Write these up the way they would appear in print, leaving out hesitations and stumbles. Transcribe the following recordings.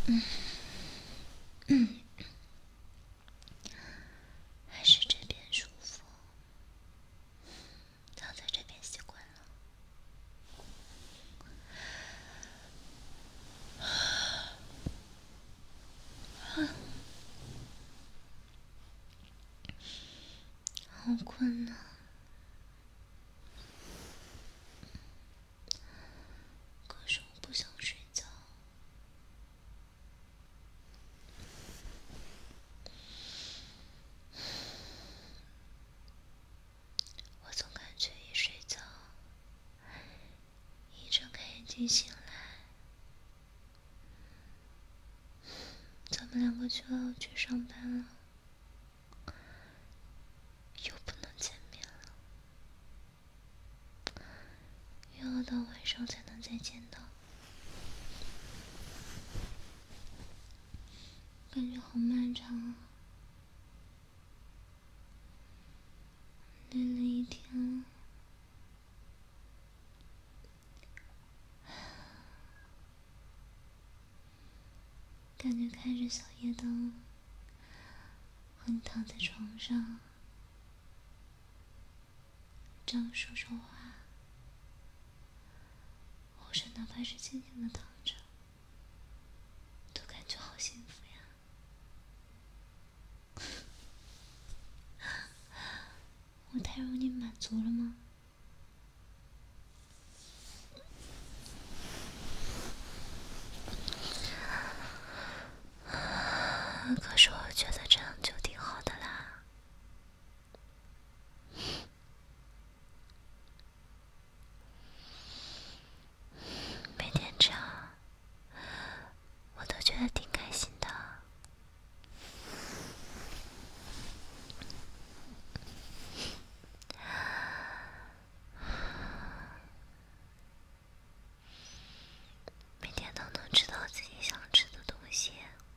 还是这边舒服，躺在这边习惯了。好困啊，可是我不想睡觉。我总感觉一睡觉，一睁开眼睛醒来，咱们两个就要去上班了，又不能见面了，又要到晚上才能再见到，感觉好漫长啊！累了一天了，感觉开着小夜灯，和你躺在床上，这样说说话，或者哪怕是静静的躺着，都感觉好幸福呀。我太容易满足了吗？可是我觉得这样就挺好的啦。每天这样，我都觉得挺开心的。每天都能吃到自己想吃的东西，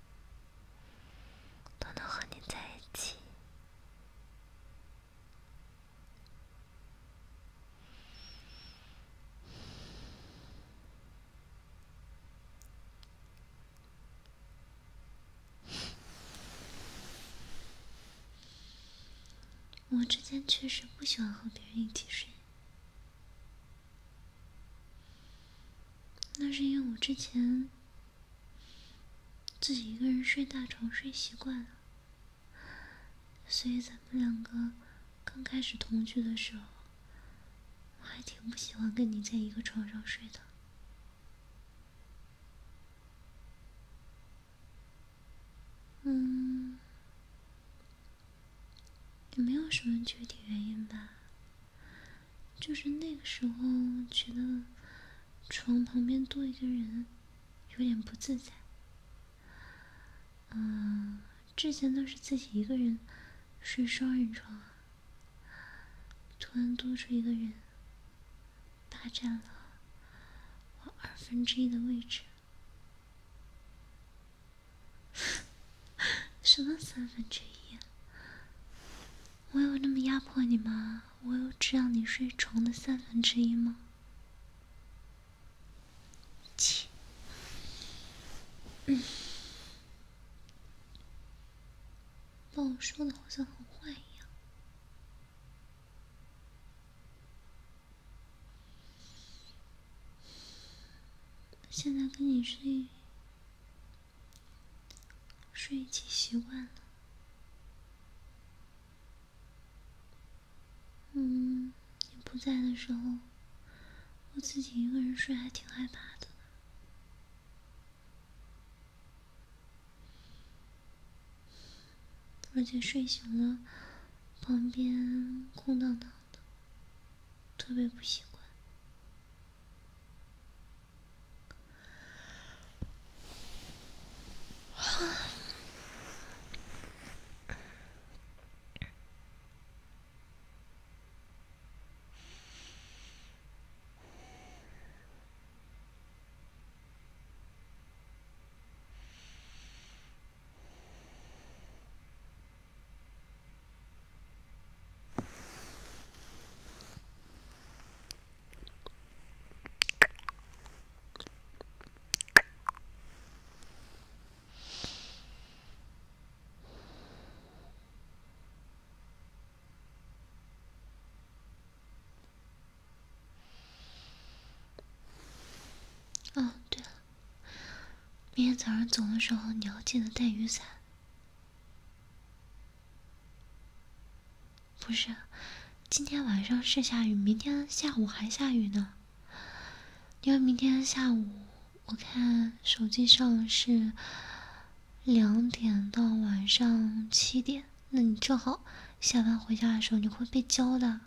都能和你在一起。我之前确实不喜欢和别人一起睡，那是因为我之前自己一个人睡大床睡习惯了，所以咱们两个刚开始同居的时候，我还挺不喜欢跟你在一个床上睡的。也没有什么具体原因吧，就是那个时候觉得床旁边多一个人有点不自在。之前都是自己一个人睡双人床啊，突然多出一个人，霸占了我1/2的位置。什么1/3？我有那么压迫你吗？我有只让你睡床的1/3吗？切！把我说的好像很坏一样。现在跟你睡一起习惯了。你不在的时候，我自己一个人睡还挺害怕的。而且睡醒了，旁边空荡荡的，特别不习惯。 早上走的时候你要记得带雨伞。不是，今天晚上是下雨，明天下午还下雨呢。因为明天下午我看手机上是2点到晚上7点，那你正好下班回家的时候你会被浇的。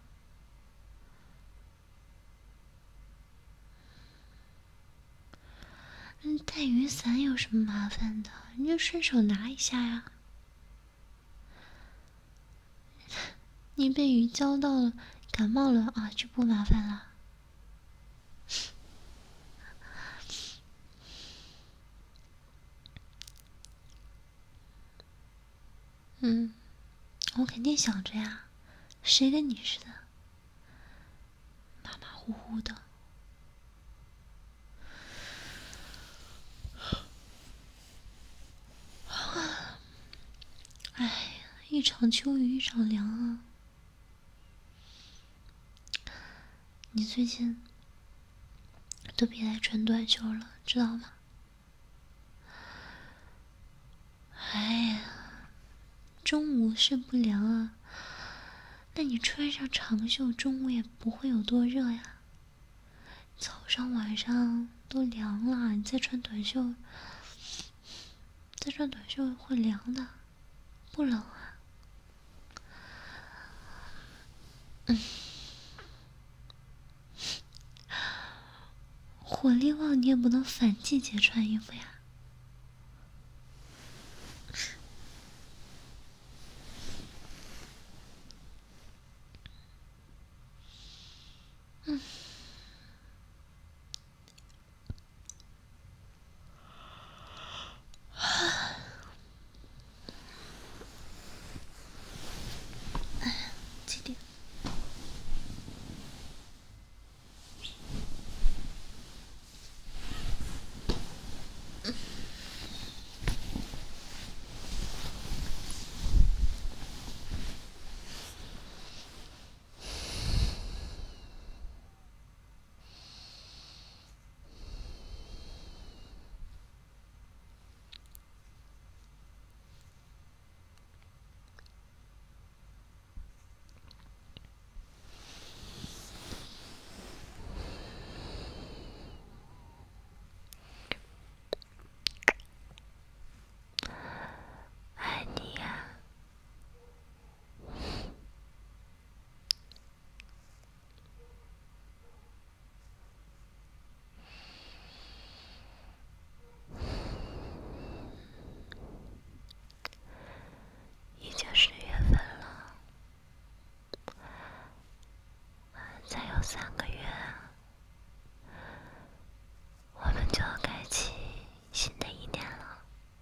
带雨伞有什么麻烦的？你就顺手拿一下呀。你被雨浇到了，感冒了啊，就不麻烦了。我肯定想着呀，谁跟你似的，马马虎虎的。哎呀，一场秋雨一场凉啊！你最近都别再穿短袖了，知道吗？哎呀，中午是不凉啊，那你穿上长袖，中午也不会有多热呀。早上晚上都凉了，你再穿短袖，会凉的，不冷啊。火力旺，你也不能反季节穿衣服呀。几点？爱你呀。已经10月份了，再有3个月，我们就要开启新的一年了。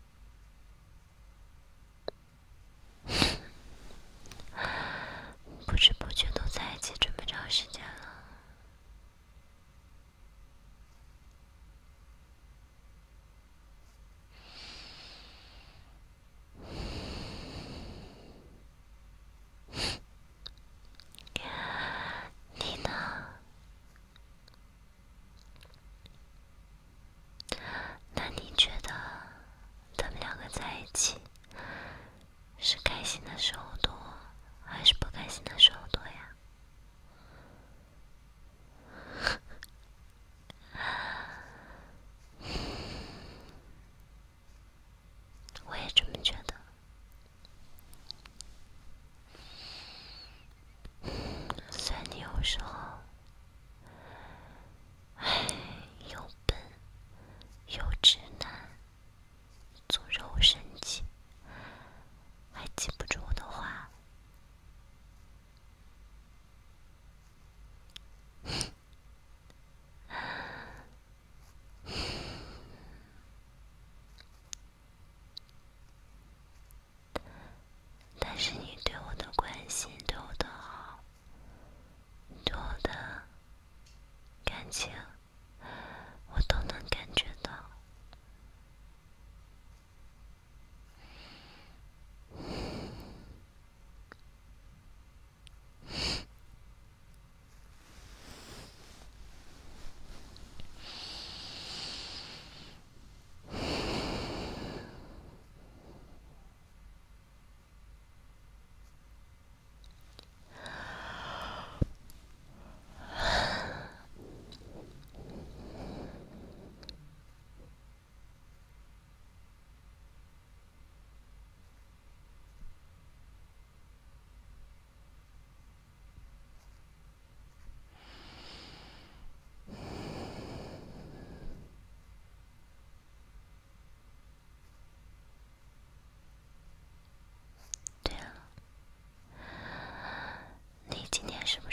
不知不觉都在一起这么长时间了。你呢？那你觉得咱们2个在一起是开心的时候多，还是不开心的时候多呀？我也这么觉得。虽然你有时候，又笨又直男，总惹我生气，还记不住我的话，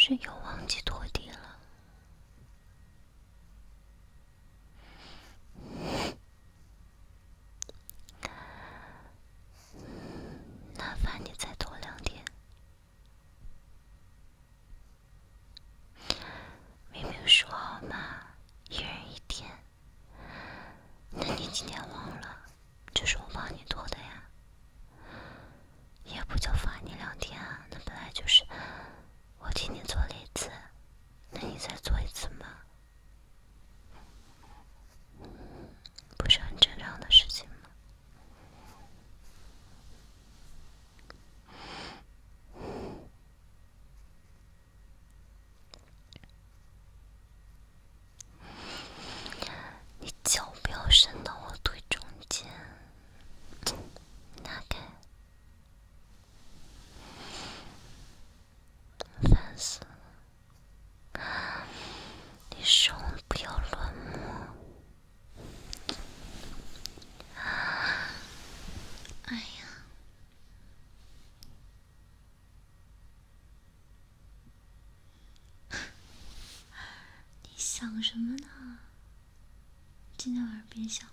是又忘记拖地了。麻烦你再拖2天。明明说好嘛，1人1天。那你今天忘了，这是我帮你拖的呀。也不就罚你2天啊，那本来就是我替你做了1次，那你再做1次嘛，不是很正常的事情吗？你脚不要伸到我腿中间，拿开，烦死了！你手不要乱摸。哎呀，你想什么呢？今天晚上别想了，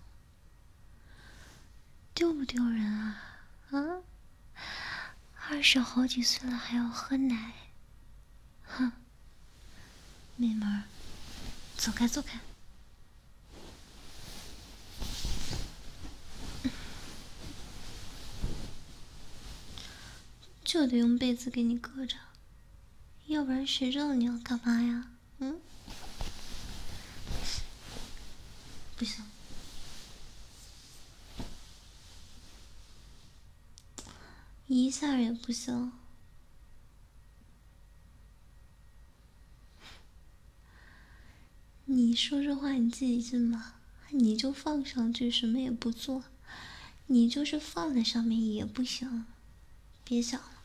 丢不丢人啊？啊，20好几岁了还要喝奶，哼！妹妹儿，走开走开。就得用被子给你搁着，要不然谁知道你要干嘛呀？嗯？不行，一下也不行。你说这话你自己信吗？你就放上去，什么也不做，你就是放在上面也不行。别想了。